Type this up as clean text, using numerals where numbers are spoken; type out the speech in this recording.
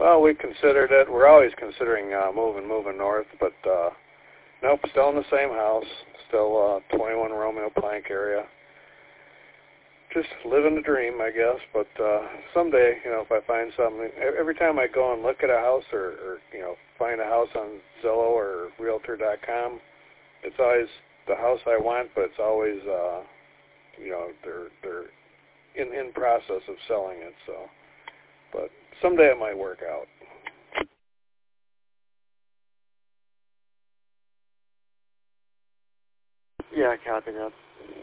Well, we considered it. We're always considering moving north, but nope, still in the same house, still 21 Romeo Plank area. Just living the dream, I guess. But someday, if I find something, every time I go and look at a house or find a house on Zillow or Realtor.com, it's always the house I want, but it's always they're in process of selling it. So, but someday it might work out. Yeah, copy that.